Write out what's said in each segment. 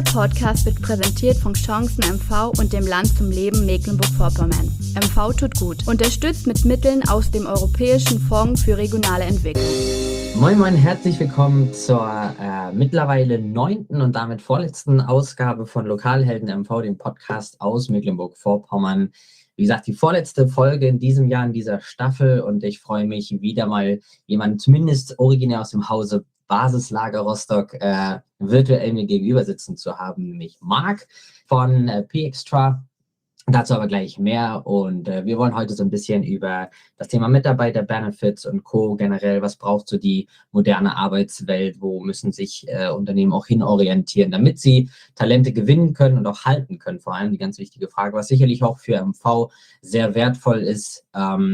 Dieser Podcast wird präsentiert von Chancen MV und dem Land zum Leben Mecklenburg-Vorpommern. MV tut gut. Unterstützt mit Mitteln aus dem Europäischen Fonds für regionale Entwicklung. Moin Moin, herzlich willkommen zur mittlerweile 9. und damit vorletzten Ausgabe von Lokalhelden MV, dem Podcast aus Mecklenburg-Vorpommern. Wie gesagt, die vorletzte Folge in diesem Jahr, in dieser Staffel, und ich freue mich wieder mal, jemanden zumindest originär aus dem Hause Basislager Rostock virtuell mir gegenüber sitzen zu haben, nämlich Marc von P-Extra. Dazu aber gleich mehr, und wir wollen heute so ein bisschen über das Thema Mitarbeiter-Benefits und Co. generell, was braucht so die moderne Arbeitswelt, wo müssen sich Unternehmen auch hinorientieren, damit sie Talente gewinnen können und auch halten können, vor allem die ganz wichtige Frage, was sicherlich auch für MV sehr wertvoll ist,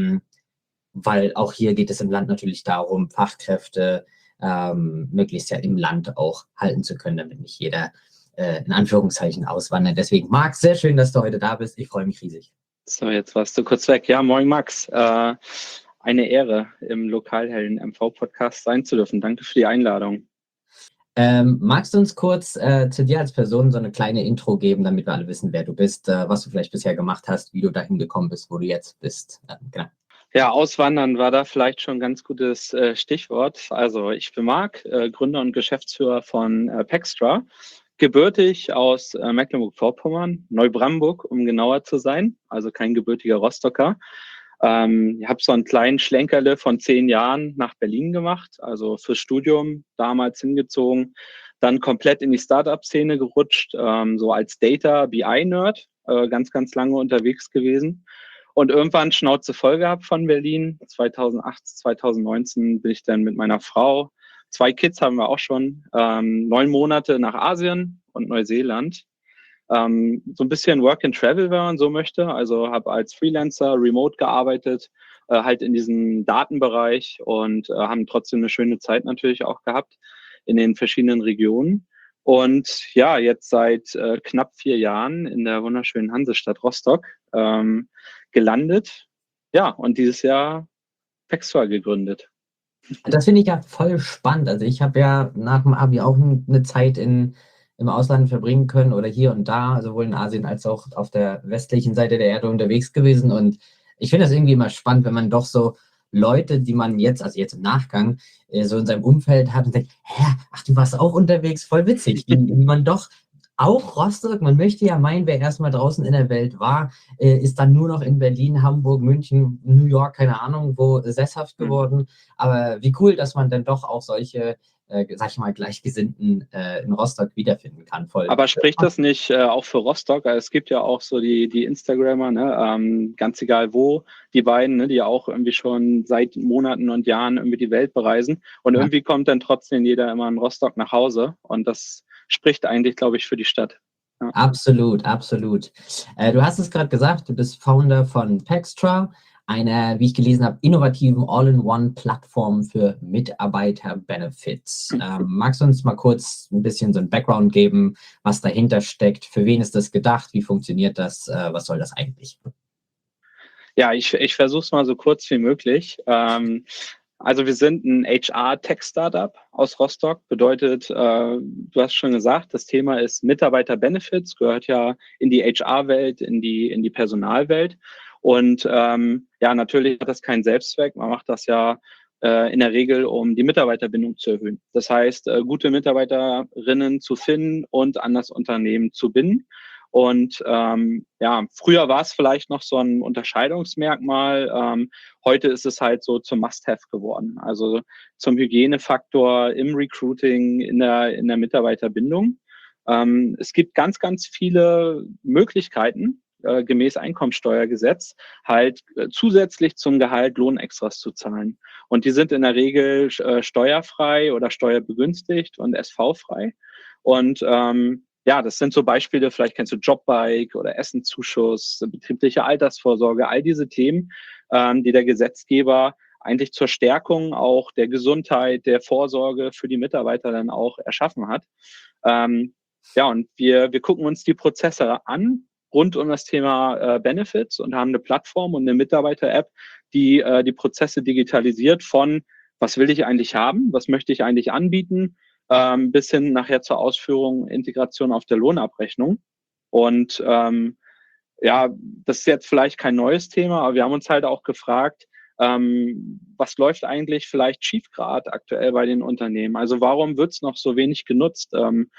weil auch hier geht es im Land natürlich darum, Fachkräfte möglichst ja im Land auch halten zu können, damit nicht jeder in Anführungszeichen auswandern. Deswegen, Marc, sehr schön, dass du heute da bist. Ich freue mich riesig. So, jetzt warst du kurz weg. Ja, moin Max. Eine Ehre, im Lokalhelden MV-Podcast sein zu dürfen. Danke für die Einladung. Magst du uns kurz zu dir als Person so eine kleine Intro geben, damit wir alle wissen, wer du bist, was du vielleicht bisher gemacht hast, wie du dahin gekommen bist, wo du jetzt bist? Genau. Ja, Auswandern war da vielleicht schon ein ganz gutes Stichwort. Also ich bin Marc, Gründer und Geschäftsführer von P-Extra. Gebürtig aus Mecklenburg-Vorpommern, Neubrandenburg, um genauer zu sein, also kein gebürtiger Rostocker. Ich habe so einen kleinen Schlenkerle von 10 Jahren nach Berlin gemacht, also fürs Studium damals hingezogen, dann komplett in die Startup-Szene gerutscht, so als Data-BI-Nerd, ganz, ganz lange unterwegs gewesen. Und irgendwann Schnauze voll gehabt von Berlin. 2008, 2019 bin ich dann mit meiner Frau, 2 Kids haben wir auch schon, 9 Monate nach Asien und Neuseeland. So ein bisschen Work and Travel, wenn man so möchte. Also habe als Freelancer remote gearbeitet, halt in diesem Datenbereich, und haben trotzdem eine schöne Zeit natürlich auch gehabt in den verschiedenen Regionen. Und ja, jetzt seit knapp 4 Jahren in der wunderschönen Hansestadt Rostock gelandet. Ja, und dieses Jahr P-Extra gegründet. Das finde ich ja voll spannend. Also ich habe ja nach dem Abi auch eine Zeit im Ausland verbringen können oder hier und da, sowohl in Asien als auch auf der westlichen Seite der Erde unterwegs gewesen. Und ich finde das irgendwie immer spannend, wenn man doch so Leute, die man jetzt, also jetzt im Nachgang, so in seinem Umfeld hat und denkt, ach, du warst auch unterwegs, voll witzig, wie man doch auch Rostock, man möchte ja meinen, wer erstmal draußen in der Welt war, ist dann nur noch in Berlin, Hamburg, München, New York, keine Ahnung, wo sesshaft geworden. Aber wie cool, dass man dann doch auch solche, sag ich mal, Gleichgesinnten in Rostock wiederfinden kann. Voll. Aber spricht das nicht auch für Rostock? Also es gibt ja auch so die Instagrammer, ne? Ganz egal wo, die beiden, ne? Die auch irgendwie schon seit Monaten und Jahren irgendwie die Welt bereisen. Und irgendwie kommt dann trotzdem jeder immer in Rostock nach Hause. Und das spricht eigentlich, glaube ich, für die Stadt. Ja. Absolut, absolut. Du hast es gerade gesagt, du bist Founder von P-Extra, einer, wie ich gelesen habe, innovativen All-in-One-Plattform für Mitarbeiter-Benefits. Magst du uns mal kurz ein bisschen so ein Background geben, was dahinter steckt? Für wen ist das gedacht? Wie funktioniert das? Was soll das eigentlich? Ja, ich versuche es mal so kurz wie möglich. Also wir sind ein HR-Tech-Startup aus Rostock. Bedeutet, du hast schon gesagt, das Thema ist Mitarbeiter-Benefits, gehört ja in die HR-Welt, in die Personalwelt. Und ja, natürlich hat das keinen Selbstzweck. Man macht das ja in der Regel, um die Mitarbeiterbindung zu erhöhen. Das heißt, gute Mitarbeiterinnen zu finden und an das Unternehmen zu binden. Und ja, früher war es vielleicht noch so ein Unterscheidungsmerkmal. Heute ist es halt so zum Must-Have geworden. Also zum Hygienefaktor im Recruiting, in der Mitarbeiterbindung. Es gibt ganz, ganz viele Möglichkeiten, gemäß Einkommensteuergesetz, halt zusätzlich zum Gehalt Lohnextras zu zahlen. Und die sind in der Regel steuerfrei oder steuerbegünstigt und SV-frei. Und ja, das sind so Beispiele, vielleicht kennst du Jobbike oder Essenzuschuss, betriebliche Altersvorsorge, all diese Themen, die der Gesetzgeber eigentlich zur Stärkung auch der Gesundheit, der Vorsorge für die Mitarbeiter dann auch erschaffen hat. Ja, und wir gucken uns die Prozesse an rund um das Thema Benefits und haben eine Plattform und eine Mitarbeiter-App, die die Prozesse digitalisiert von, was will ich eigentlich haben, was möchte ich eigentlich anbieten, bis hin nachher zur Ausführung, Integration auf der Lohnabrechnung. Und ja, das ist jetzt vielleicht kein neues Thema, aber wir haben uns halt auch gefragt, was läuft eigentlich vielleicht schief gerade aktuell bei den Unternehmen? Also warum wird es noch so wenig genutzt?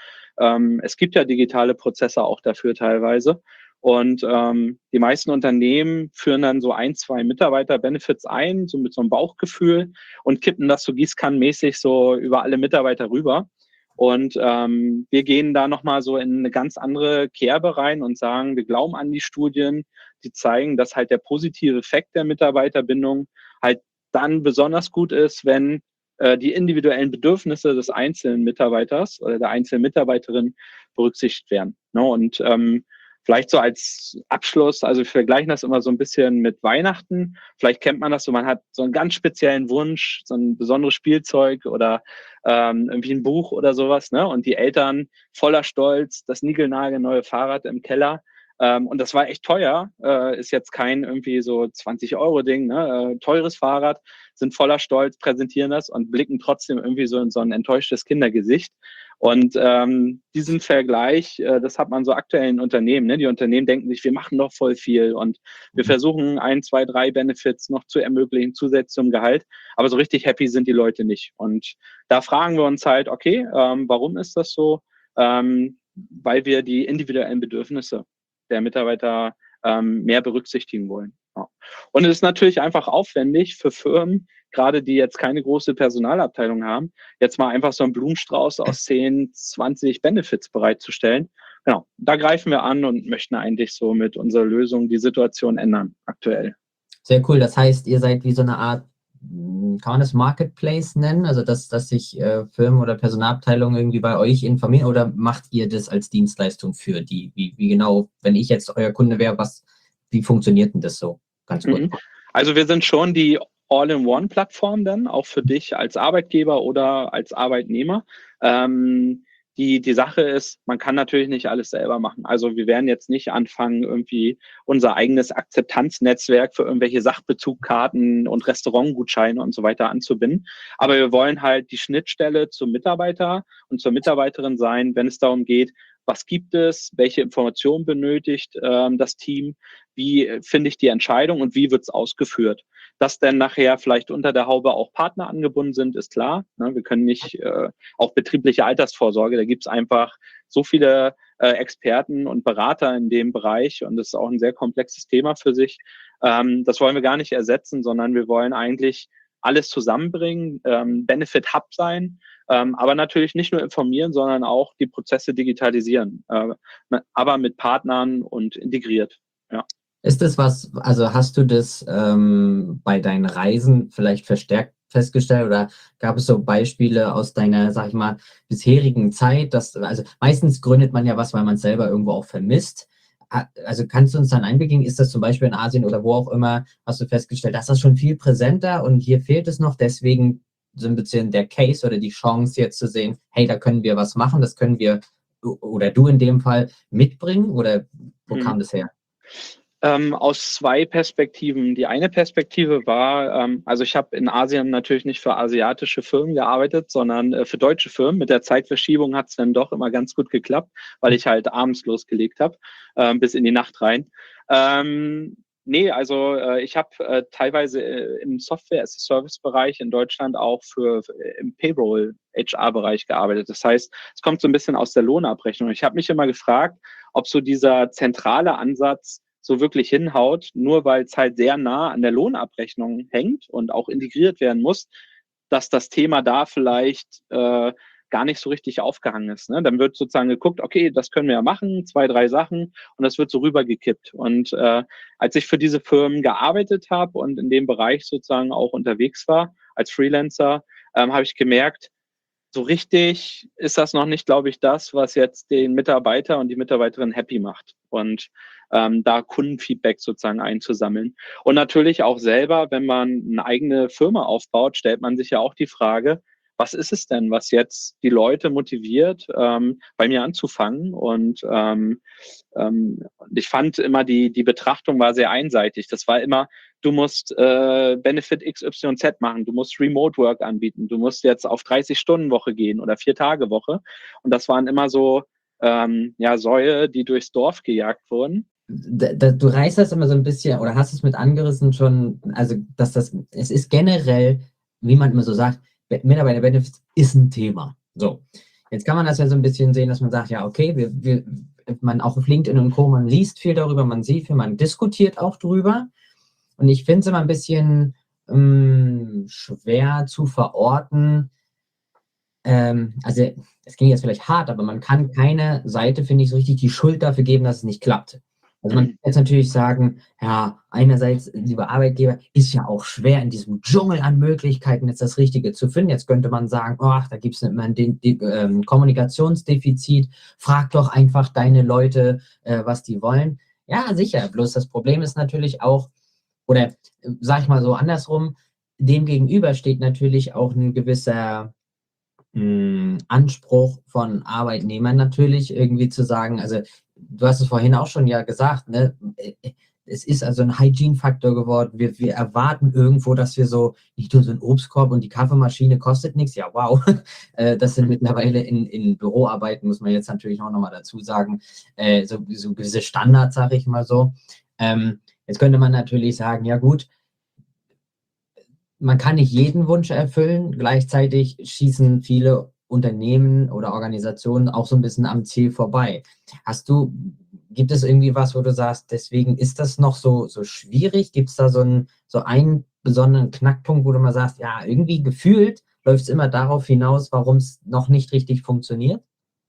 Es gibt ja digitale Prozesse auch dafür teilweise. Und die meisten Unternehmen führen dann so 1, 2 Mitarbeiter-Benefits ein, so mit so einem Bauchgefühl und kippen das so gießkannenmäßig so über alle Mitarbeiter rüber. Und wir gehen da nochmal so in eine ganz andere Kerbe rein und sagen, wir glauben an die Studien, die zeigen, dass halt der positive Effekt der Mitarbeiterbindung halt dann besonders gut ist, wenn die individuellen Bedürfnisse des einzelnen Mitarbeiters oder der einzelnen Mitarbeiterin berücksichtigt werden. Ne? Und vielleicht so als Abschluss, also wir vergleichen das immer so ein bisschen mit Weihnachten. Vielleicht kennt man das so, man hat so einen ganz speziellen Wunsch, so ein besonderes Spielzeug oder irgendwie ein Buch oder sowas, ne? Und die Eltern voller Stolz, das niegelnagelneue Fahrrad im Keller. Und das war echt teuer, ist jetzt kein irgendwie so 20-Euro-Ding, ne? Teures Fahrrad, sind voller Stolz, präsentieren das und blicken trotzdem irgendwie so in so ein enttäuschtes Kindergesicht. Und diesen Vergleich, das hat man so aktuell in Unternehmen. Ne? Die Unternehmen denken sich, wir machen doch voll viel und wir versuchen 1, 2, 3 Benefits noch zu ermöglichen, zusätzlich zum Gehalt. Aber so richtig happy sind die Leute nicht. Und da fragen wir uns halt, okay, warum ist das so? Weil wir die individuellen Bedürfnisse der Mitarbeiter mehr berücksichtigen wollen. Ja. Und es ist natürlich einfach aufwendig für Firmen, gerade die jetzt keine große Personalabteilung haben, jetzt mal einfach so einen Blumenstrauß aus 10, 20 Benefits bereitzustellen. Genau, da greifen wir an und möchten eigentlich so mit unserer Lösung die Situation ändern aktuell. Sehr cool. Das heißt, ihr seid wie so eine Art, kann man das Marketplace nennen? Also, dass sich Firmen oder Personalabteilungen irgendwie bei euch informieren, oder macht ihr das als Dienstleistung für die? Wie genau, wenn ich jetzt euer Kunde wäre, wie funktioniert denn das so? Ganz kurz. Also wir sind schon die All-in-One-Plattform dann, auch für dich als Arbeitgeber oder als Arbeitnehmer. Die Sache ist, man kann natürlich nicht alles selber machen. Also wir werden jetzt nicht anfangen, irgendwie unser eigenes Akzeptanznetzwerk für irgendwelche Sachbezugkarten und Restaurantgutscheine und so weiter anzubinden. Aber wir wollen halt die Schnittstelle zum Mitarbeiter und zur Mitarbeiterin sein, wenn es darum geht, was gibt es, welche Informationen benötigt das Team, wie finde ich die Entscheidung und wie wird es ausgeführt. Dass dann nachher vielleicht unter der Haube auch Partner angebunden sind, ist klar. Ne? Wir können nicht, auch betriebliche Altersvorsorge, da gibt es einfach so viele Experten und Berater in dem Bereich und das ist auch ein sehr komplexes Thema für sich. Das wollen wir gar nicht ersetzen, sondern wir wollen eigentlich alles zusammenbringen, Benefit Hub sein, aber natürlich nicht nur informieren, sondern auch die Prozesse digitalisieren, aber mit Partnern und integriert. Ja. Ist das also hast du das bei deinen Reisen vielleicht verstärkt festgestellt oder gab es so Beispiele aus deiner, sag ich mal, bisherigen Zeit, also meistens gründet man ja was, weil man es selber irgendwo auch vermisst. Also kannst du uns dann Einblick geben, ist das zum Beispiel in Asien oder wo auch immer, hast du festgestellt, dass das schon viel präsenter und hier fehlt es noch, deswegen so ein bisschen der Case oder die Chance jetzt zu sehen, hey, da können wir was machen, das können wir oder du in dem Fall mitbringen oder wo kam das her? Aus 2 Perspektiven. Die eine Perspektive war, also ich habe in Asien natürlich nicht für asiatische Firmen gearbeitet, sondern für deutsche Firmen. Mit der Zeitverschiebung hat es dann doch immer ganz gut geklappt, weil ich halt abends losgelegt habe, bis in die Nacht rein. Nee, also ich habe teilweise im Software-as-a-Service-Bereich in Deutschland auch im Payroll-HR-Bereich gearbeitet. Das heißt, es kommt so ein bisschen aus der Lohnabrechnung. Ich habe mich immer gefragt, ob so dieser zentrale Ansatz so wirklich hinhaut, nur weil es halt sehr nah an der Lohnabrechnung hängt und auch integriert werden muss, dass das Thema da vielleicht gar nicht so richtig aufgehangen ist. Ne? Dann wird sozusagen geguckt, okay, das können wir ja machen, 2, 3 Sachen und das wird so rübergekippt. Und als ich für diese Firmen gearbeitet habe und in dem Bereich sozusagen auch unterwegs war als Freelancer, habe ich gemerkt, so richtig ist das noch nicht, glaube ich, das, was jetzt den Mitarbeiter und die Mitarbeiterin happy macht. Und da Kundenfeedback sozusagen einzusammeln. Und natürlich auch selber, wenn man eine eigene Firma aufbaut, stellt man sich ja auch die Frage, was ist es denn, was jetzt die Leute motiviert, bei mir anzufangen? Und ich fand immer, die Betrachtung war sehr einseitig. Das war immer, du musst Benefit XYZ machen, du musst Remote Work anbieten, du musst jetzt auf 30-Stunden-Woche gehen oder 4-Tage-Woche. Und das waren immer so Säue, die durchs Dorf gejagt wurden. Du reißt das immer so ein bisschen oder hast es mit angerissen schon, also es ist generell, wie man immer so sagt, Mitarbeiter-Benefits ist ein Thema. So, jetzt kann man das ja so ein bisschen sehen, dass man sagt, ja, okay, man auch auf LinkedIn und Co., man liest viel darüber, man sieht viel, man diskutiert auch drüber. Und ich finde es immer ein bisschen schwer zu verorten. Also, es klingt jetzt vielleicht hart, aber man kann keine Seite, finde ich, so richtig die Schuld dafür geben, dass es nicht klappt. Also man kann jetzt natürlich sagen, ja, einerseits, lieber Arbeitgeber, ist ja auch schwer, in diesem Dschungel an Möglichkeiten jetzt das Richtige zu finden. Jetzt könnte man sagen, ach, da gibt es immer ein Kommunikationsdefizit, frag doch einfach deine Leute, was die wollen. Ja, sicher, bloß das Problem ist natürlich auch, oder sag ich mal so andersrum, dem gegenüber steht natürlich auch ein gewisser Anspruch von Arbeitnehmern natürlich irgendwie zu sagen, also du hast es vorhin auch schon ja gesagt, ne? Es ist also ein Hygiene-Faktor geworden. Wir erwarten irgendwo, dass wir so, nicht nur so ein Obstkorb und die Kaffeemaschine kostet nichts. Ja, wow. Das sind mittlerweile in Büroarbeiten, muss man jetzt natürlich auch nochmal dazu sagen, so gewisse Standards, sage ich mal so. Jetzt könnte man natürlich sagen, ja gut, man kann nicht jeden Wunsch erfüllen. Gleichzeitig schießen viele Unternehmen oder Organisationen auch so ein bisschen am Ziel vorbei. Gibt es irgendwie was, wo du sagst, deswegen ist das noch so schwierig? Gibt es da so einen besonderen Knackpunkt, wo du mal sagst, ja, irgendwie gefühlt läuft es immer darauf hinaus, warum es noch nicht richtig funktioniert?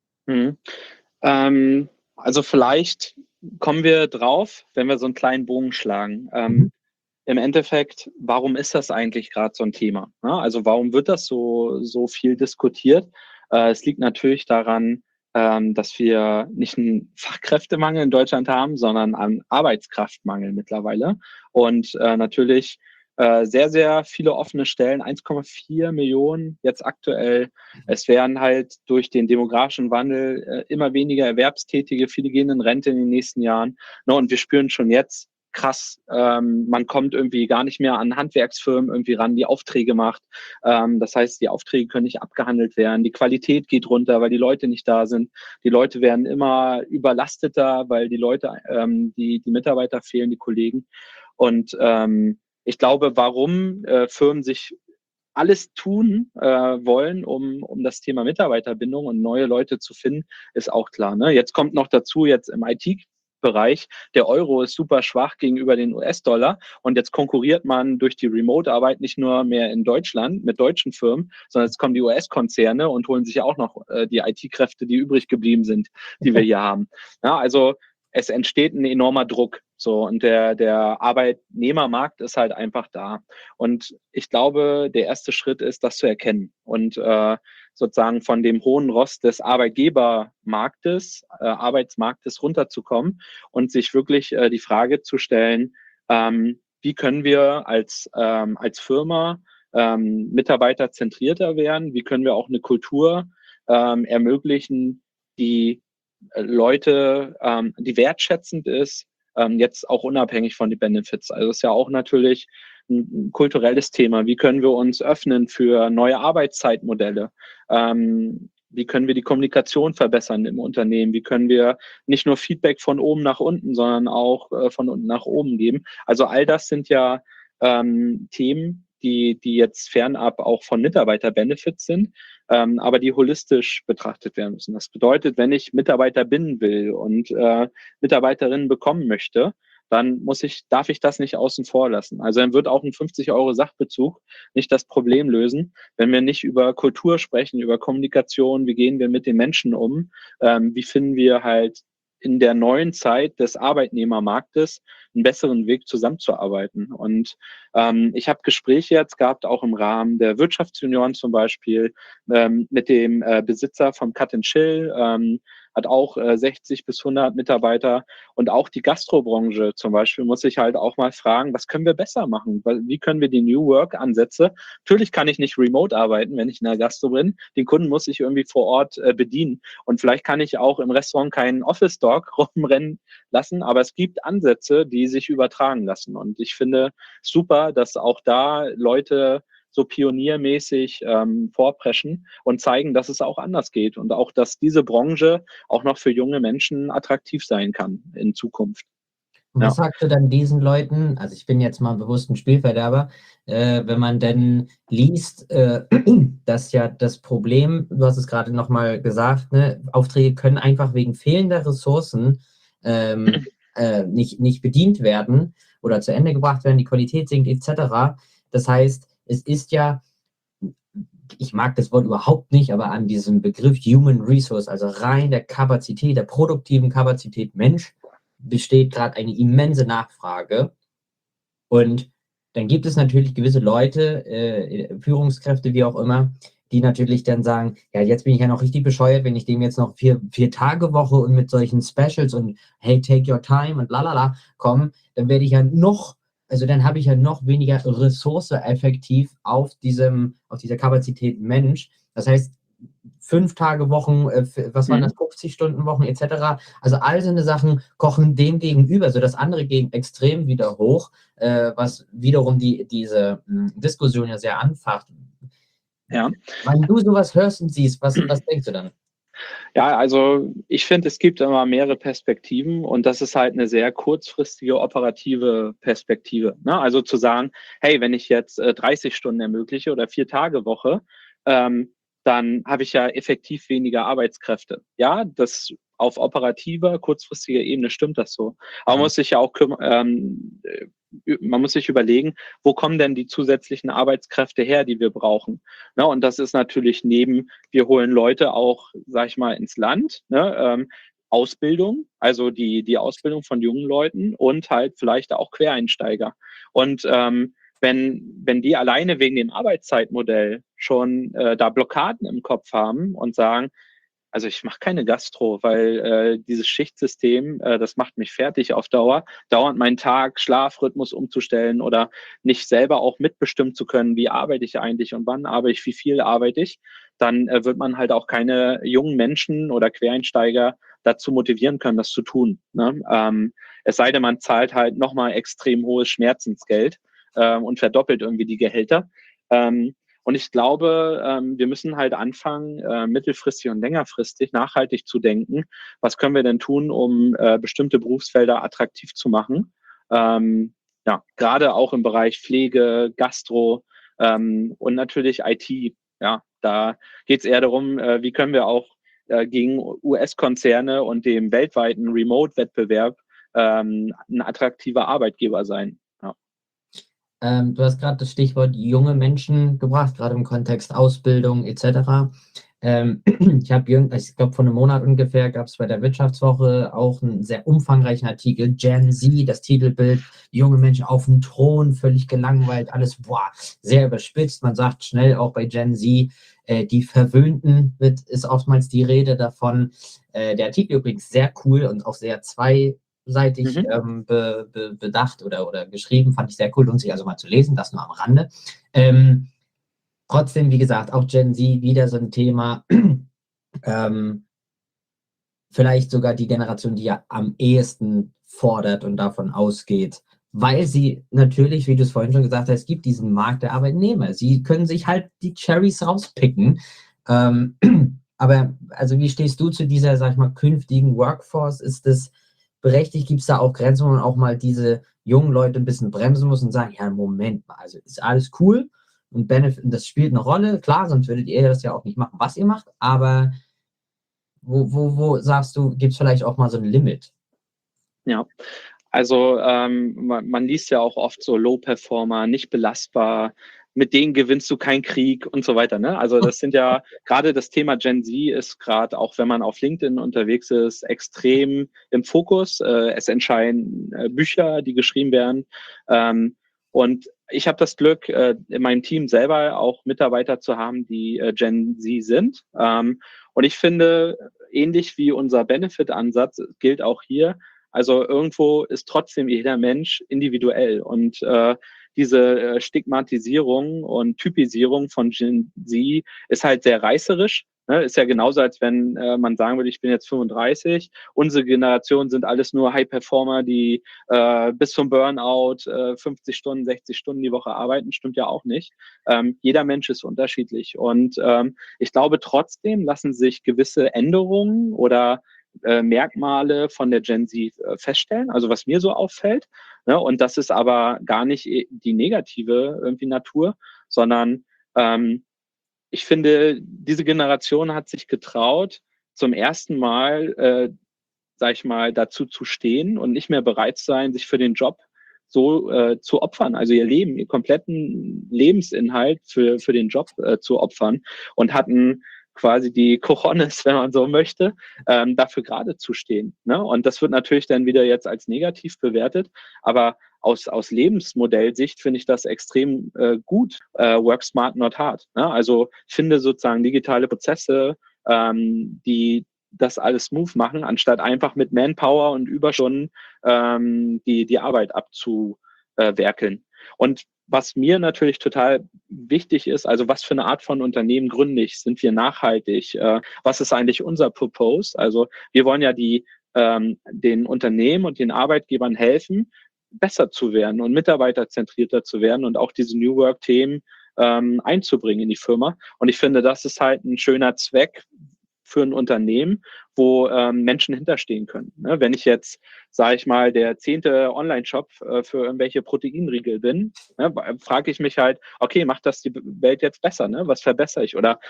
Also vielleicht kommen wir drauf, wenn wir so einen kleinen Bogen schlagen. Im Endeffekt, warum ist das eigentlich gerade so ein Thema? Ja, also warum wird das so viel diskutiert? Es liegt natürlich daran, dass wir nicht einen Fachkräftemangel in Deutschland haben, sondern einen Arbeitskraftmangel mittlerweile. Und natürlich sehr, sehr viele offene Stellen, 1,4 Millionen jetzt aktuell. Es werden halt durch den demografischen Wandel immer weniger Erwerbstätige, viele gehen in Rente in den nächsten Jahren. No, und wir spüren schon jetzt, krass, man kommt irgendwie gar nicht mehr an Handwerksfirmen irgendwie ran, die Aufträge macht. Das heißt, die Aufträge können nicht abgehandelt werden. Die Qualität geht runter, weil die Leute nicht da sind. Die Leute werden immer überlasteter, weil die Leute, die Mitarbeiter fehlen, die Kollegen. Und ich glaube, warum Firmen sich alles tun wollen, um das Thema Mitarbeiterbindung und neue Leute zu finden, ist auch klar. Ne? Jetzt kommt noch dazu, jetzt im IT-Bereich, der Euro ist super schwach gegenüber den US-Dollar und jetzt konkurriert man durch die Remote-Arbeit nicht nur mehr in Deutschland mit deutschen Firmen, sondern jetzt kommen die US-Konzerne und holen sich auch noch die IT-Kräfte, die übrig geblieben sind, die wir hier haben. Ja, also es entsteht ein enormer Druck. So, und der Arbeitnehmermarkt ist halt einfach da. Und ich glaube, der erste Schritt ist, das zu erkennen und sozusagen von dem hohen Ross des Arbeitgebermarktes, Arbeitsmarktes runterzukommen und sich wirklich die Frage zu stellen, wie können wir als Firma mitarbeiterzentrierter werden? Wie können wir auch eine Kultur ermöglichen, die Leute, die wertschätzend ist, jetzt auch unabhängig von den Benefits. Also es ist ja auch natürlich ein kulturelles Thema. Wie können wir uns öffnen für neue Arbeitszeitmodelle? Wie können wir die Kommunikation verbessern im Unternehmen? Wie können wir nicht nur Feedback von oben nach unten, sondern auch von unten nach oben geben? Also all das sind ja Themen, die jetzt fernab auch von Mitarbeiter-Benefits sind, aber die holistisch betrachtet werden müssen. Das bedeutet, wenn ich Mitarbeiter binden will und Mitarbeiterinnen bekommen möchte, dann darf ich das nicht außen vor lassen. Also dann wird auch ein 50 € Sachbezug nicht das Problem lösen, wenn wir nicht über Kultur sprechen, über Kommunikation, wie gehen wir mit den Menschen um, wie finden wir halt in der neuen Zeit des Arbeitnehmermarktes einen besseren Weg zusammenzuarbeiten. Und ich habe Gespräche jetzt gehabt, auch im Rahmen der Wirtschaftsunion zum Beispiel, mit dem Besitzer vom Cut and Chill, hat auch 60 bis 100 Mitarbeiter. Und auch die Gastrobranche zum Beispiel muss sich halt auch mal fragen, was können wir besser machen? Wie können wir die New Work-Ansätze? Natürlich kann ich nicht remote arbeiten, wenn ich in der Gastro bin. Den Kunden muss ich irgendwie vor Ort bedienen. Und vielleicht kann ich auch im Restaurant keinen Office-Dog rumrennen lassen, aber es gibt Ansätze, die sich übertragen lassen. Und ich finde super, dass auch da Leute so pioniermäßig vorpreschen und zeigen, dass es auch anders geht und auch, dass diese Branche auch noch für junge Menschen attraktiv sein kann in Zukunft. Und was sagst du dann diesen Leuten, also ich bin jetzt mal bewusst ein Spielverderber, wenn man denn liest, dass ja das Problem, du hast es gerade nochmal gesagt, ne, Aufträge können einfach wegen fehlender Ressourcen nicht bedient werden oder zu Ende gebracht werden, die Qualität sinkt etc. Das heißt, es ist ja, ich mag das Wort überhaupt nicht, aber an diesem Begriff Human Resource, also rein der Kapazität, der produktiven Kapazität Mensch, besteht gerade eine immense Nachfrage. Und dann gibt es natürlich gewisse Leute, Führungskräfte, wie auch immer, die natürlich dann sagen, ja, jetzt bin ich ja noch richtig bescheuert, wenn ich dem jetzt noch vier Tage Woche und mit solchen Specials und hey, take your time und lalala komme, dann werde ich ja noch, also dann habe ich ja noch weniger Ressource effektiv auf dieser Kapazität Mensch. Das heißt, 5 Tage Wochen, was waren das, 50 Stunden Wochen etc. Also all so eine Sachen kochen dem gegenüber, so das andere gegen extrem wieder hoch, was wiederum diese Diskussion ja sehr anfacht. Ja. Wenn du sowas hörst und siehst, was denkst du dann? Ja, also ich finde, es gibt immer mehrere Perspektiven und das ist halt eine sehr kurzfristige operative Perspektive. Ne? Also zu sagen, hey, wenn ich jetzt 30 Stunden ermögliche oder 4 Tage Woche, dann habe ich ja effektiv weniger Arbeitskräfte. Ja, das auf operativer, kurzfristiger Ebene stimmt das so. Aber man muss sich ja auch man muss sich überlegen, wo kommen denn die zusätzlichen Arbeitskräfte her, die wir brauchen? Ne, und das ist natürlich wir holen Leute auch, sag ich mal, ins Land, ne, Ausbildung, also die Ausbildung von jungen Leuten und halt vielleicht auch Quereinsteiger. Und wenn die alleine wegen dem Arbeitszeitmodell schon da Blockaden im Kopf haben und sagen, also ich mache keine Gastro, weil dieses Schichtsystem, das macht mich fertig auf Dauer, dauernd meinen Tag, Schlafrhythmus umzustellen oder nicht selber auch mitbestimmen zu können, wie arbeite ich eigentlich und wann arbeite ich, wie viel arbeite ich, dann wird man halt auch keine jungen Menschen oder Quereinsteiger dazu motivieren können, das zu tun. Ne? Es sei denn, man zahlt halt nochmal extrem hohes Schmerzensgeld und verdoppelt irgendwie die Gehälter. Und ich glaube, wir müssen halt anfangen, mittelfristig und längerfristig nachhaltig zu denken. Was können wir denn tun, um bestimmte Berufsfelder attraktiv zu machen? Ja, gerade auch im Bereich Pflege, Gastro und natürlich IT. Ja, da geht es eher darum, wie können wir auch gegen US-Konzerne und dem weltweiten Remote-Wettbewerb ein attraktiver Arbeitgeber sein. Ja. Du hast gerade das Stichwort junge Menschen gebracht, gerade im Kontext Ausbildung etc. Ich glaube, vor einem Monat ungefähr gab es bei der Wirtschaftswoche auch einen sehr umfangreichen Artikel, Gen Z, das Titelbild, junge Menschen auf dem Thron, völlig gelangweilt, alles sehr überspitzt. Man sagt schnell auch bei Gen Z, die Verwöhnten ist oftmals die Rede davon. Der Artikel übrigens sehr cool und auch sehr zweiseitig bedacht oder geschrieben, fand ich sehr cool, lohnt sich also mal zu lesen, das nur am Rande. Trotzdem, wie gesagt, auch Gen Z wieder so ein Thema, vielleicht sogar die Generation, die ja am ehesten fordert und davon ausgeht, weil sie natürlich, wie du es vorhin schon gesagt hast, es gibt diesen Markt der Arbeitnehmer. Sie können sich halt die Cherries rauspicken. Aber also wie stehst du zu dieser, sag ich mal, künftigen Workforce? Ist es berechtigt? Gibt es da auch Grenzen, wo man auch mal diese jungen Leute ein bisschen bremsen muss und sagen, ja, Moment mal, also ist alles cool und Benefit, das spielt eine Rolle, klar, sonst würdet ihr das ja auch nicht machen, was ihr macht, aber wo sagst du, gibt es vielleicht auch mal so ein Limit? Ja, also man liest ja auch oft so Low-Performer, nicht belastbar, mit denen gewinnst du keinen Krieg und so weiter. Ne? Also das sind ja, gerade das Thema Gen Z ist gerade, auch wenn man auf LinkedIn unterwegs ist, extrem im Fokus. Es entscheiden Bücher, die geschrieben werden. Und ich habe das Glück, in meinem Team selber auch Mitarbeiter zu haben, die Gen Z sind. Und ich finde, ähnlich wie unser Benefit-Ansatz gilt auch hier. Also irgendwo ist trotzdem jeder Mensch individuell und diese Stigmatisierung und Typisierung von Gen Z ist halt sehr reißerisch. Ne? Ist ja genauso, als wenn man sagen würde, ich bin jetzt 35, unsere Generation sind alles nur High-Performer, die bis zum Burnout 50 Stunden, 60 Stunden die Woche arbeiten, stimmt ja auch nicht. Jeder Mensch ist unterschiedlich und ich glaube trotzdem lassen sich gewisse Änderungen oder Merkmale von der Gen Z feststellen, also was mir so auffällt. Ne? Und das ist aber gar nicht die negative irgendwie Natur, sondern ich finde, diese Generation hat sich getraut, zum ersten Mal, sag ich mal, dazu zu stehen und nicht mehr bereit sein, sich für den Job so zu opfern, also ihr Leben, ihr kompletten Lebensinhalt für den Job zu opfern und hatten quasi die Cojones, wenn man so möchte, dafür gerade zu stehen. Ne? Und das wird natürlich dann wieder jetzt als negativ bewertet, aber aus Lebensmodellsicht finde ich das extrem gut. Work smart, not hard. Ne? Also ich finde sozusagen digitale Prozesse, die das alles smooth machen, anstatt einfach mit Manpower und Überstunden die Arbeit abzuwerkeln. Und was mir natürlich total wichtig ist, also was für eine Art von Unternehmen gründe ich? Sind wir nachhaltig? Was ist eigentlich unser Purpose? Also wir wollen ja den Unternehmen und den Arbeitgebern helfen, besser zu werden und mitarbeiterzentrierter zu werden und auch diese New Work-Themen einzubringen in die Firma. Und ich finde, das ist halt ein schöner Zweck für ein Unternehmen, wo Menschen hinterstehen können. Ne? Wenn ich jetzt, sage ich mal, der 10. Online-Shop für irgendwelche Proteinriegel bin, ne, frage ich mich halt, okay, macht das die Welt jetzt besser? Ne? Was verbessere ich? Oder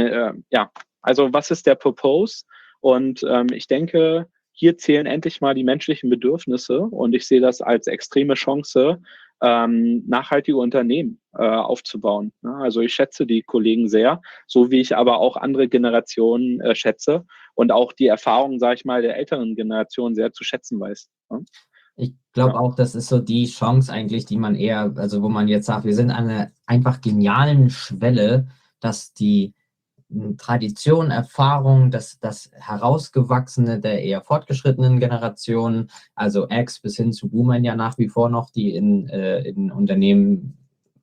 also was ist der Purpose? Und ich denke, hier zählen endlich mal die menschlichen Bedürfnisse und ich sehe das als extreme Chance, nachhaltige Unternehmen aufzubauen. Ne? Also ich schätze die Kollegen sehr, so wie ich aber auch andere Generationen schätze und auch die Erfahrungen, sage ich mal, der älteren Generation sehr zu schätzen weiß. Ne? Ich glaube auch, das ist so die Chance eigentlich, die man eher, also wo man jetzt sagt, wir sind an einer einfach genialen Schwelle, dass die Tradition, Erfahrung, das Herausgewachsene der eher fortgeschrittenen Generationen, also X bis hin zu Boomern ja nach wie vor noch, die in Unternehmen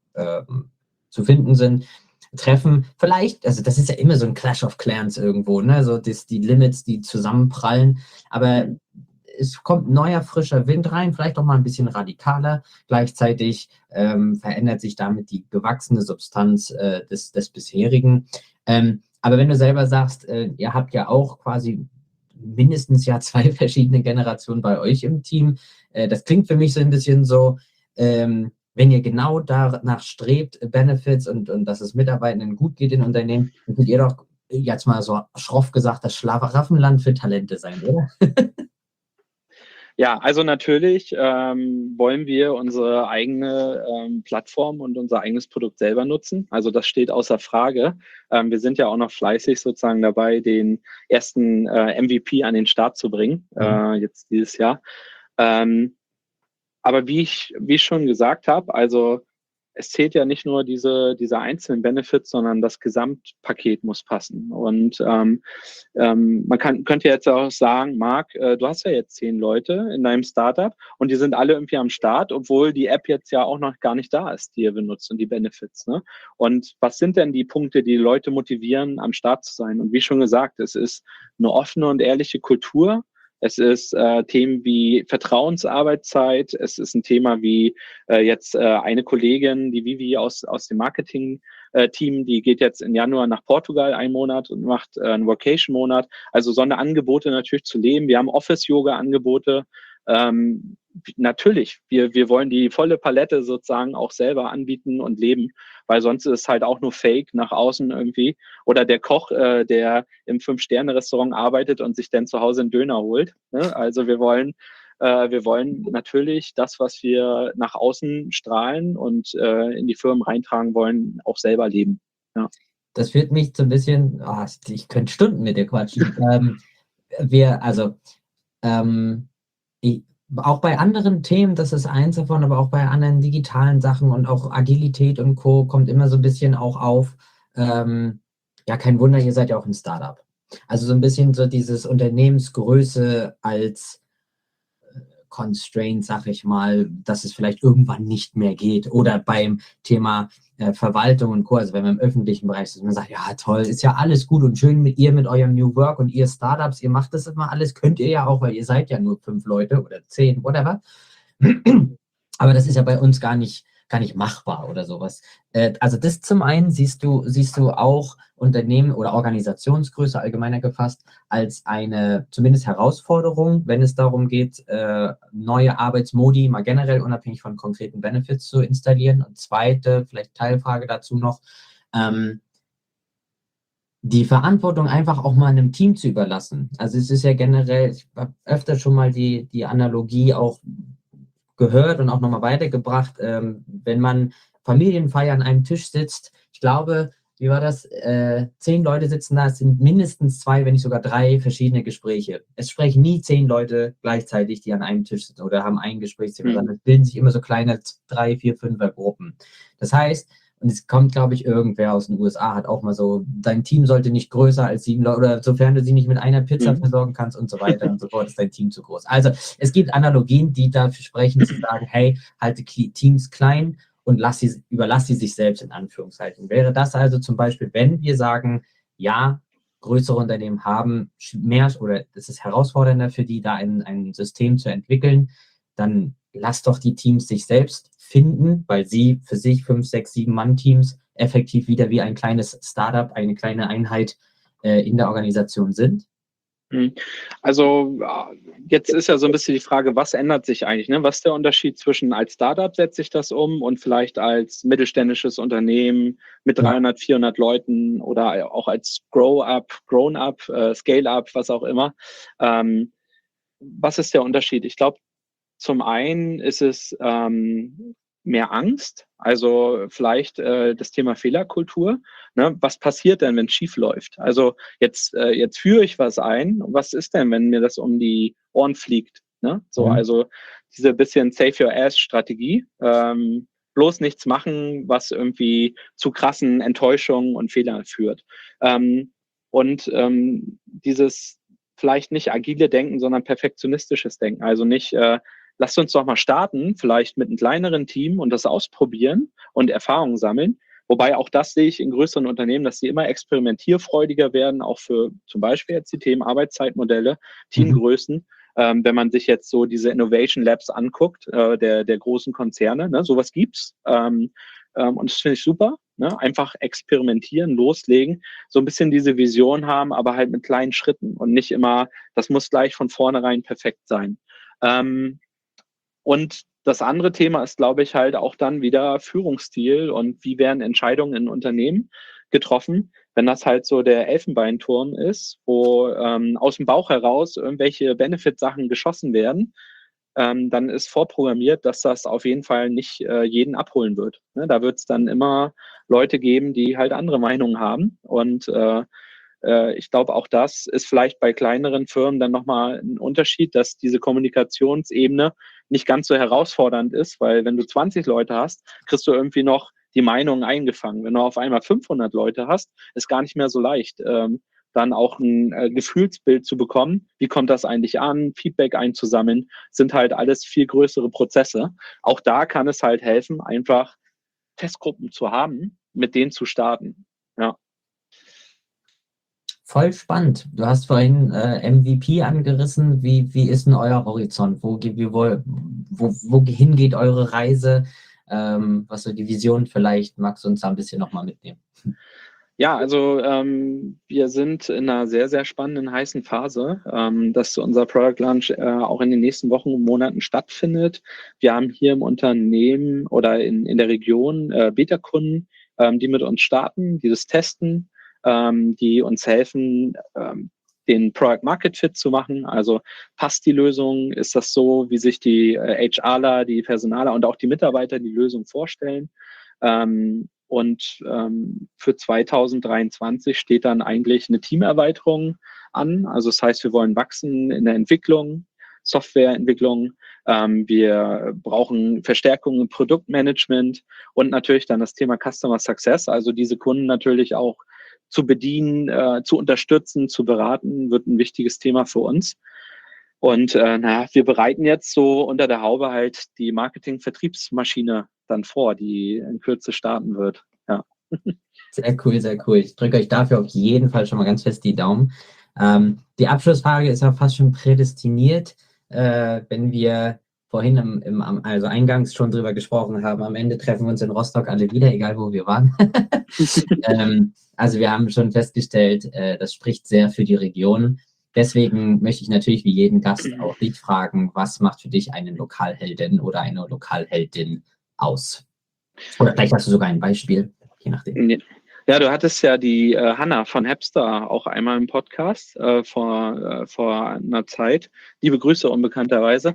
zu finden sind, treffen. Vielleicht, also das ist ja immer so ein Clash of Clans irgendwo, ne? So die Limits, die zusammenprallen, aber es kommt neuer, frischer Wind rein, vielleicht auch mal ein bisschen radikaler. Gleichzeitig verändert sich damit die gewachsene Substanz des bisherigen. Aber wenn du selber sagst, ihr habt ja auch quasi mindestens ja 2 verschiedene Generationen bei euch im Team, das klingt für mich so ein bisschen so, wenn ihr genau danach strebt, Benefits und dass es Mitarbeitenden gut geht in Unternehmen, dann könnt ihr doch jetzt mal so schroff gesagt das Schlaraffenland für Talente sein, oder? Ja, also natürlich wollen wir unsere eigene Plattform und unser eigenes Produkt selber nutzen. Also das steht außer Frage. Wir sind ja auch noch fleißig sozusagen dabei, den ersten MVP an den Start zu bringen, jetzt dieses Jahr. Aber wie ich schon gesagt habe, also es zählt ja nicht nur diese einzelnen Benefits, sondern das Gesamtpaket muss passen. Und man könnte jetzt auch sagen, Marc, du hast ja jetzt 10 Leute in deinem Startup und die sind alle irgendwie am Start, obwohl die App jetzt ja auch noch gar nicht da ist, die ihr benutzt und die Benefits. Ne? Und was sind denn die Punkte, die Leute motivieren, am Start zu sein? Und wie schon gesagt, es ist eine offene und ehrliche Kultur. Es ist Themen wie Vertrauensarbeitszeit. Es ist ein Thema wie jetzt eine Kollegin, die Vivi aus dem Marketing-Team, die geht jetzt im Januar nach Portugal 1 Monat und macht einen Vacation-Monat. Also so eine Angebote natürlich zu leben. Wir haben Office-Yoga-Angebote. Natürlich, wir wollen die volle Palette sozusagen auch selber anbieten und leben, weil sonst ist es halt auch nur Fake nach außen irgendwie. Oder der Koch, der im 5-Sterne-Restaurant arbeitet und sich dann zu Hause einen Döner holt. Ne? Also wir wollen natürlich das, was wir nach außen strahlen und in die Firmen reintragen wollen, auch selber leben. Ja. Das führt mich so ein bisschen, ich könnte Stunden mit dir quatschen. Auch bei anderen Themen, das ist eins davon, aber auch bei anderen digitalen Sachen und auch Agilität und Co. kommt immer so ein bisschen auch auf. Ja, kein Wunder, ihr seid ja auch ein Startup. Also so ein bisschen so dieses Unternehmensgröße als Constraint, sag ich mal, dass es vielleicht irgendwann nicht mehr geht. Oder beim Thema Verwaltung und Co., also wenn man im öffentlichen Bereich ist, man sagt, ja toll, ist ja alles gut und schön mit eurem New Work und ihr Startups, ihr macht das immer alles, könnt ihr ja auch, weil ihr seid ja nur 5 Leute oder 10, whatever. Aber das ist ja bei uns gar nicht machbar oder sowas. Also das zum einen siehst du auch Unternehmen oder Organisationsgröße allgemeiner gefasst als eine zumindest Herausforderung, wenn es darum geht, neue Arbeitsmodi mal generell unabhängig von konkreten Benefits zu installieren. Und zweite, vielleicht Teilfrage dazu noch, die Verantwortung einfach auch mal einem Team zu überlassen. Also es ist ja generell, ich habe öfter schon mal die Analogie auch gehört und auch nochmal weitergebracht, wenn man Familienfeier an einem Tisch sitzt, ich glaube, wie war das? 10 Leute sitzen da, es sind mindestens 2, wenn nicht sogar 3 verschiedene Gespräche. Es sprechen nie 10 Leute gleichzeitig, die an einem Tisch sitzen oder haben ein Gesprächsthema, sondern es bilden sich immer so kleine 3, 4, 5er Gruppen. Das heißt, und es kommt, glaube ich, irgendwer aus den USA, hat auch mal so, dein Team sollte nicht größer als 7 Leute, oder sofern du sie nicht mit einer Pizza versorgen kannst und so weiter und so fort, ist dein Team zu groß. Also es gibt Analogien, die dafür sprechen, zu sagen, hey, halte Teams klein und überlass sie sich selbst in Anführungszeichen. Wäre das also zum Beispiel, wenn wir sagen, ja, größere Unternehmen haben mehr oder es ist herausfordernder für die, da ein System zu entwickeln, dann lass doch die Teams sich selbst finden, weil sie für sich 5, 6, 7 Mann-Teams effektiv wieder wie ein kleines Startup, eine kleine Einheit in der Organisation sind. Also jetzt ist ja so ein bisschen die Frage, was ändert sich eigentlich? Ne? Was ist der Unterschied zwischen als Startup setze ich das um und vielleicht als mittelständisches Unternehmen mit 300, 400 Leuten oder auch als Grown-up, Scale-up, was auch immer. Was ist der Unterschied? Ich glaube, zum einen ist es mehr Angst, also vielleicht das Thema Fehlerkultur. Ne? Was passiert denn, wenn es schief läuft? Also jetzt führe ich was ein. Was ist denn, wenn mir das um die Ohren fliegt? Ne? So, also diese bisschen Save Your Ass-Strategie. Bloß nichts machen, was irgendwie zu krassen Enttäuschungen und Fehlern führt. Dieses vielleicht nicht agile Denken, sondern perfektionistisches Denken. Also nicht lasst uns doch mal starten, vielleicht mit einem kleineren Team und das ausprobieren und Erfahrungen sammeln. Wobei auch das sehe ich in größeren Unternehmen, dass sie immer experimentierfreudiger werden, auch für zum Beispiel jetzt die Themen Arbeitszeitmodelle, Teamgrößen. Wenn man sich jetzt so diese Innovation Labs anguckt, der großen Konzerne, ne, sowas gibt's. Und das finde ich super. Ne? Einfach experimentieren, loslegen, so ein bisschen diese Vision haben, aber halt mit kleinen Schritten und nicht immer, das muss gleich von vornherein perfekt sein. Und das andere Thema ist, glaube ich, halt auch dann wieder Führungsstil und wie werden Entscheidungen in Unternehmen getroffen. Wenn das halt so der Elfenbeinturm ist, wo aus dem Bauch heraus irgendwelche Benefit-Sachen geschossen werden, dann ist vorprogrammiert, dass das auf jeden Fall nicht jeden abholen wird. Ne? Da wird es dann immer Leute geben, die halt andere Meinungen haben. Und ich glaube, auch das ist vielleicht bei kleineren Firmen dann nochmal ein Unterschied, dass diese Kommunikationsebene nicht ganz so herausfordernd ist, weil wenn du 20 Leute hast, kriegst du irgendwie noch die Meinungen eingefangen. Wenn du auf einmal 500 Leute hast, ist gar nicht mehr so leicht, dann auch ein Gefühlsbild zu bekommen. Wie kommt das eigentlich an? Feedback einzusammeln, sind halt alles viel größere Prozesse. Auch da kann es halt helfen, einfach Testgruppen zu haben, mit denen zu starten. Ja. Voll spannend. Du hast vorhin MVP angerissen. Wie ist denn euer Horizont? Wohin geht eure Reise? Was so die Vision vielleicht? Magst du uns da ein bisschen nochmal mitnehmen? Ja, also wir sind in einer sehr, sehr spannenden, heißen Phase, dass unser Product Launch auch in den nächsten Wochen und Monaten stattfindet. Wir haben hier im Unternehmen oder in der Region Beta-Kunden, die mit uns starten, dieses testen, die uns helfen, den Product Market Fit zu machen. Also passt die Lösung? Ist das so, wie sich die HRler, die Personaler und auch die Mitarbeiter die Lösung vorstellen? Für 2023 steht dann eigentlich eine Teamerweiterung an. Also das heißt, wir wollen wachsen in der Entwicklung, Softwareentwicklung. Wir brauchen Verstärkung im Produktmanagement und natürlich dann das Thema Customer Success, also diese Kunden natürlich auch zu bedienen, zu unterstützen, zu beraten, wird ein wichtiges Thema für uns. Und wir bereiten jetzt so unter der Haube halt die Marketing-Vertriebsmaschine dann vor, die in Kürze starten wird. Ja. Sehr cool, sehr cool. Ich drücke euch dafür auf jeden Fall schon mal ganz fest die Daumen. Die Abschlussfrage ist ja fast schon prädestiniert, wenn wir vorhin also eingangs schon drüber gesprochen haben. Am Ende treffen wir uns in Rostock alle wieder, egal wo wir waren. Also wir haben schon festgestellt, das spricht sehr für die Region. Deswegen möchte ich natürlich wie jeden Gast auch dich fragen, was macht für dich einen Lokalheldin oder eine Lokalheldin aus? Oder vielleicht hast du sogar ein Beispiel, je nachdem. Ja, du hattest ja die Hanna von Hepstar auch einmal im Podcast vor einer Zeit. Liebe Grüße unbekannterweise.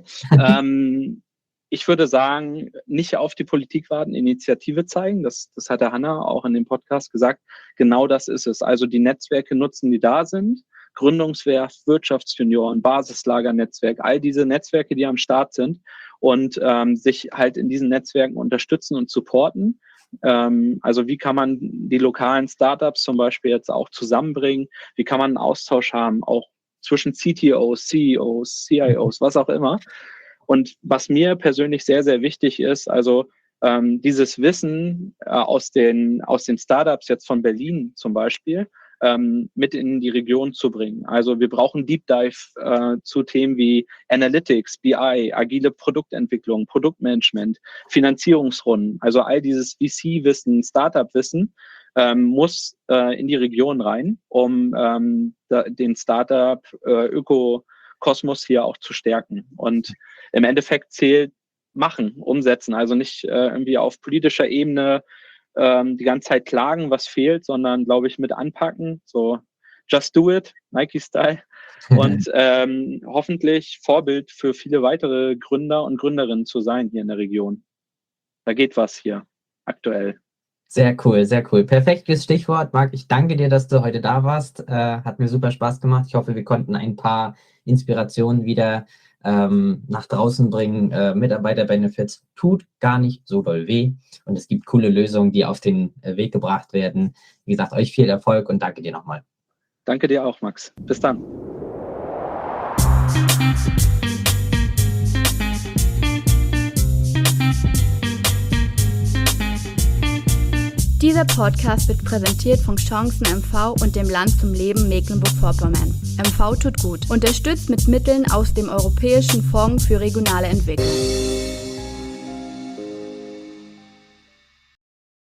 Ich würde sagen, nicht auf die Politik warten, Initiative zeigen. Das hat der Hanna auch in dem Podcast gesagt. Genau das ist es. Also die Netzwerke nutzen, die da sind. Gründungswerft, Wirtschaftsjunioren, Basislagernetzwerk, all diese Netzwerke, die am Start sind und sich halt in diesen Netzwerken unterstützen und supporten. Also wie kann man die lokalen Startups zum Beispiel jetzt auch zusammenbringen? Wie kann man einen Austausch haben, auch zwischen CTOs, CEOs, CIOs, was auch immer? Und was mir persönlich sehr, sehr wichtig ist, also dieses Wissen aus den Startups jetzt von Berlin zum Beispiel, mit in die Region zu bringen. Also wir brauchen Deep Dive zu Themen wie Analytics, BI, agile Produktentwicklung, Produktmanagement, Finanzierungsrunden. Also all dieses VC-Wissen, Startup-Wissen muss in die Region rein, um den Startup-Ökokosmos hier auch zu stärken. Und im Endeffekt zählt machen, umsetzen. Also nicht irgendwie auf politischer Ebene die ganze Zeit klagen, was fehlt, sondern, glaube ich, mit anpacken. So, just do it, Nike-Style. Und hoffentlich Vorbild für viele weitere Gründer und Gründerinnen zu sein hier in der Region. Da geht was hier aktuell. Sehr cool, sehr cool. Perfektes Stichwort, Marc. Ich danke dir, dass du heute da warst. Hat mir super Spaß gemacht. Ich hoffe, wir konnten ein paar Inspirationen wieder nach draußen bringen. Mitarbeiter-Benefits tut gar nicht so doll weh und es gibt coole Lösungen, die auf den Weg gebracht werden. Wie gesagt, euch viel Erfolg und danke dir nochmal. Danke dir auch, Max. Bis dann. Dieser Podcast wird präsentiert von Chancen MV und dem Land zum Leben Mecklenburg-Vorpommern. MV tut gut. Unterstützt mit Mitteln aus dem Europäischen Fonds für regionale Entwicklung.